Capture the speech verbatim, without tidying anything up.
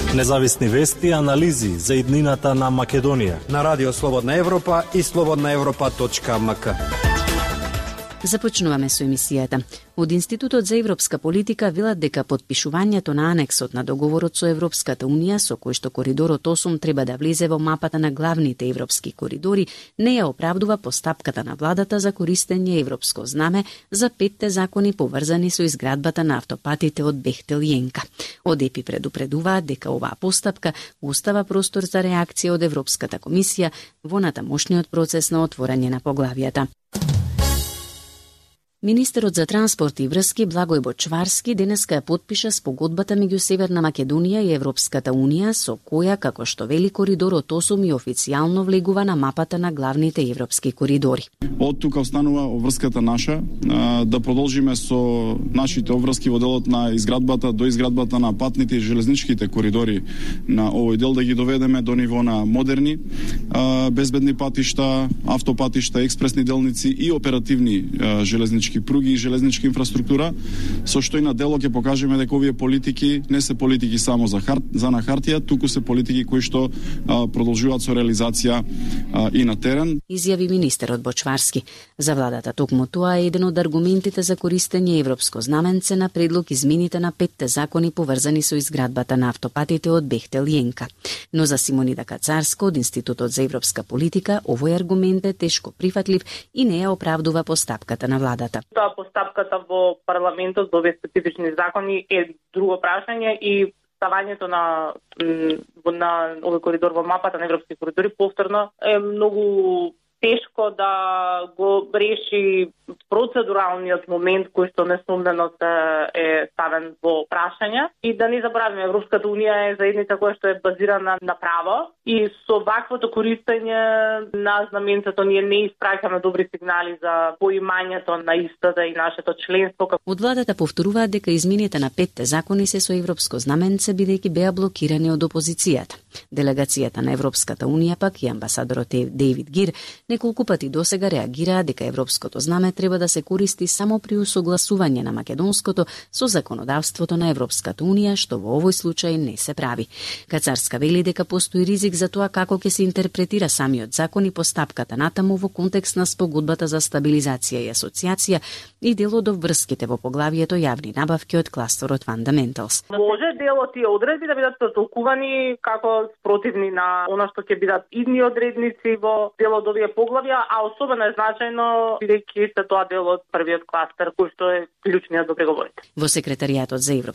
Независни вести и анализи за иднината на Македонија на Радио Слободна Европа и слободна европа точка ем ка. Започнуваме со емисијата. Од Институтот за европска политика велат дека подпишувањето на анексот на договорот со Европската унија, со кој што коридорот осум треба да влезе во мапата на главните европски коридори, не ја оправдува постапката на владата за користење европско знаме за петте закони поврзани со изградбата на автопатите од Бехтел и Енка. Од ЕПИ предупредуваат дека оваа постапка остава простор за реакција од Европската комисија во натамошниот процес на отворање на поглавијата. Министерот за транспорт и врски Благој Бочварски денеска ја потпиша спогодбата меѓу Северна Македонија и Европската унија, со која, како што вели, коридорот осум и официјално влегува на мапата на главните европски коридори. Од тука останува обврската наша, да продолжиме со нашите обврски во делот на изградбата, до изградбата на патните и железничките коридори на овој дел, да ги доведеме до ниво на модерни, безбедни патишта, автопатишта, експресни делници и оперативни железнички пруги и железничка инфраструктура, со што и на дело ќе покажеме дека овие политики не се политики само за хар... за на хартија, туку се политики кои што а, продолжуваат со реализација а, и на терен. Изјави министерот Бочварски. За владата токму тоа е еден од аргументите за користење европско знаменце на предлог измените на петте закони поврзани со изградбата на автопатите од Бехтел и Енка. Но за Симонида Кацарска од Институтот за европска политика овој аргумент е тешко прифатлив и не ја оправдува постапката на владата. Тоа постапката во парламентот до овие специфични закони е друго прашање и ставањето на на овој коридор во мапата на европски коридори повторно е многу тешко да го реши процедуралниот момент кој што несумнено е ставен во прашање. И да не забравиме, Европската унија е заедница која што е базирана на право и со ваквото користење на знаменцето ние не испраќаме добри сигнали за поимањето на истата и нашето членство. Од владата повторуваат дека измените на петте закони се со европско знаменце бидејќи беа блокирани од опозицијата. Делегацијата на Европската унија пак и амбасадорот Дейвид Гир неколку пати досега реагираа дека европското знаме треба да се користи само при усогласување на македонското со законодавството на Европската унија, што во овој случај не се прави. Кацарска вели дека постои ризик за тоа како ќе се интерпретира самиот закон и постапката натаму во контекст на спогодбата за стабилизација и асоциација и делот од врските во поглавието јавни набавки од кластерот Fundamentals. Може дел од тие одредби да бидат протолкувани како спротивни на она што ќе бидат идни одредници во дел од овие поглавја, а особено е значајно бидејќи се тоа дел од првиот кластер кој што е клучниот до преговорите. Во секретаријатот за